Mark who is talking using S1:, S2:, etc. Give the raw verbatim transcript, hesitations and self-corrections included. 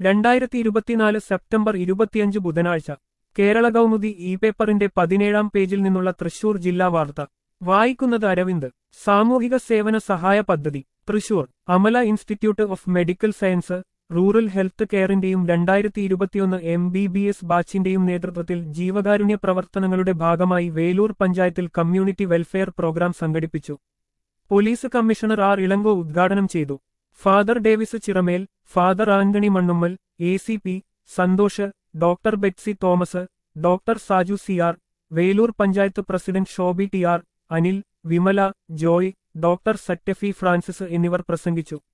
S1: രണ്ടായിരത്തി ഇരുപത്തിനാല് സെപ്റ്റംബർ ഇരുപത്തിയഞ്ച് ബുധനാഴ്ച കേരള കൗമുദി ഇ പേപ്പറിന്റെ പതിനേഴാം പേജിൽ നിന്നുള്ള തൃശൂർ ജില്ലാ വാർത്ത വായിക്കുന്നത് അരവിന്ദ്. സാമൂഹിക സേവന സഹായ പദ്ധതി Thrissur. Amala institute of medical science rural health കെയറിന്റെയും രണ്ടായിരത്തി ഇരുപത്തിയൊന്ന് എം ബി ബി എസ് ബാച്ചിന്റെയും നേതൃത്വത്തിൽ ജീവകാരുണ്യ പ്രവർത്തനങ്ങളുടെ ഭാഗമായി വേലൂർ പഞ്ചായത്തിൽ കമ്മ്യൂണിറ്റി വെൽഫെയർ പ്രോഗ്രാം സംഘടിപ്പിച്ചു. പോലീസ് കമ്മീഷണർ ആർ ഇളങ്കോ ഉദ്ഘാടനം ചെയ്തു. Father Davis Chiramel, father Antony Mannummal, A C P Santhosh, doctor Betsy Thomas, doctor Saju C R, Velur panchayat president Shobi T R, Anil, Vimala, Joy, doctor Steffy Francis എന്നിവർ പ്രസംഗിച്ചു.